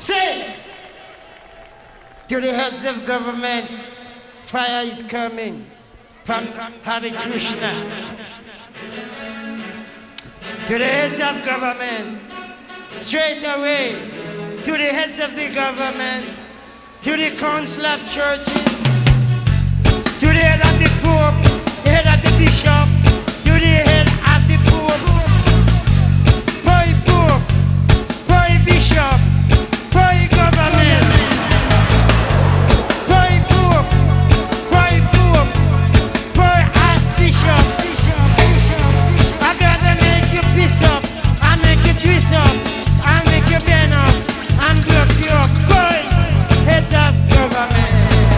Say to the heads of government, fire is coming from Hare Krishna. To the heads of government, straight away, to the heads of the government, to the council of churches, to the head of the pope, the head of the bishop, to the head of the pope, boy bishop, boy government, boy pope, boy archbishop. I gotta make you piss up, I make you twist up, I make you bend up, and block you up, boy, heads of government.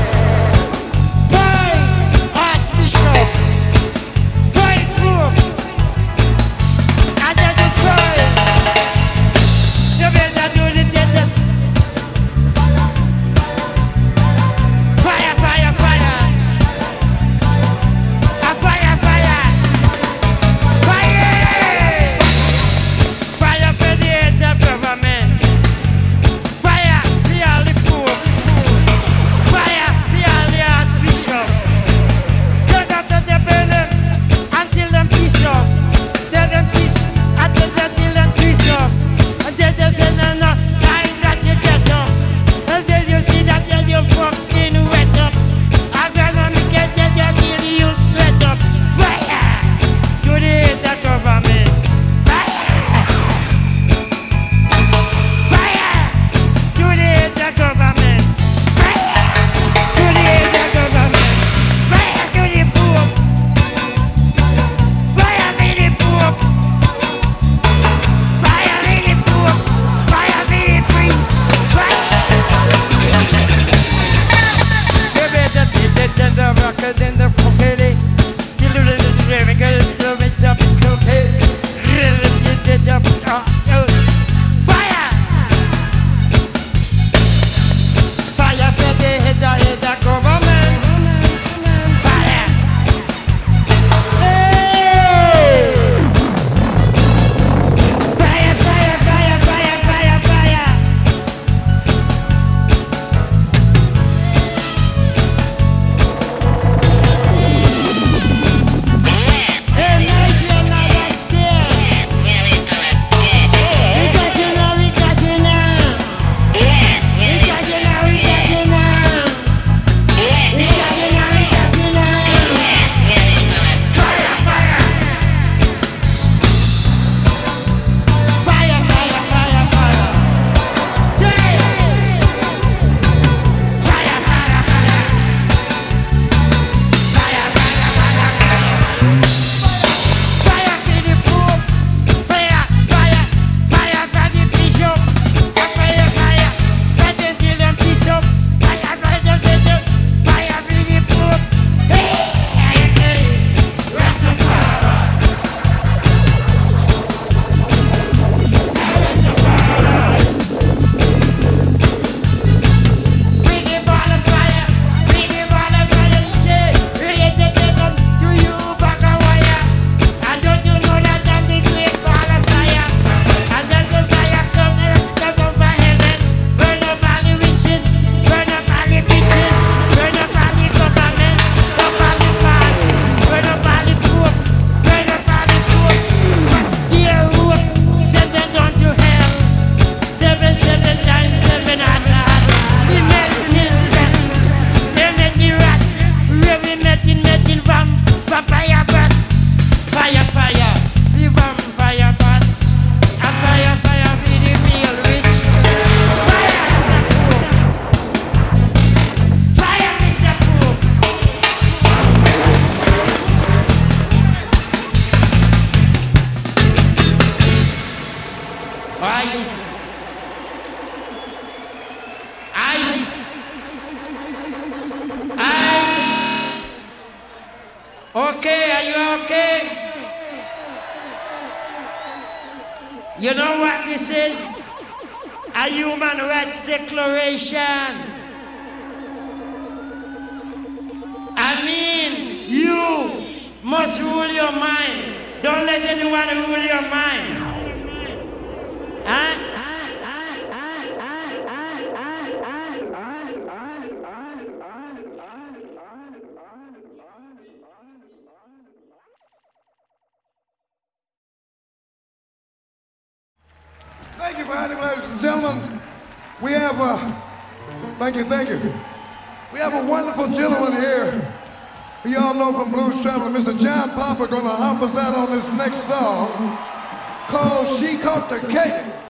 Okay, are you okay? You know what this is? A human rights declaration. I mean, you must rule your mind. Don't let anyone rule your mind. Huh? Thank you for having me, ladies and gentlemen. We have thank you. We have a wonderful gentleman here who y'all know from Blues Traveler, Mr. John Popper, gonna help us out on this next song called She Caught the Cake.